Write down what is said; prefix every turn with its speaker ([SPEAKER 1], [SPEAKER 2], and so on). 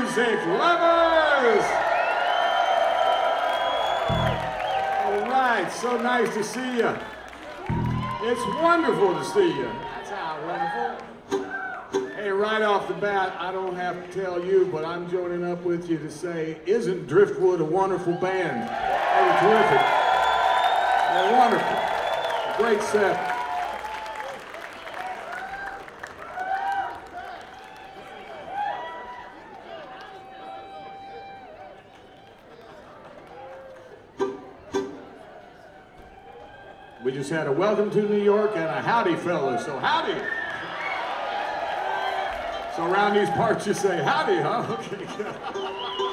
[SPEAKER 1] music lovers! All right, so nice to see you. It's wonderful to see you. That's how wonderful. Hey, right off the bat, I don't have to tell you, but I'm joining up with you to say, isn't Driftwood a wonderful band? They were terrific. They're wonderful. Great set. We just had a welcome to New York and a howdy, fellas. So howdy. So around these parts you say howdy, huh? Okay, good.